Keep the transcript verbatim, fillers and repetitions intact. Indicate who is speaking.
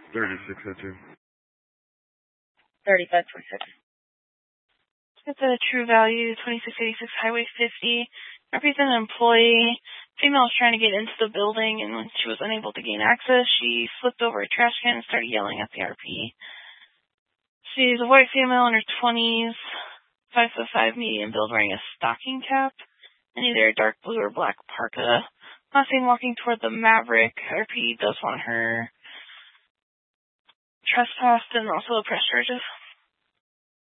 Speaker 1: thirty-six oh two.
Speaker 2: thirty-five twenty-six. At the True Value, twenty-six eighty-six Highway fifty. Represent an employee. Female was trying to get into the building, and when she was unable to gain access, she flipped over a trash can and started yelling at the R P. She's a white female in her twenties, five foot five, medium build, wearing a stocking cap, and either a dark blue or black parka. Last seen walking toward the Maverick. R P does want her trespassed and also press charges.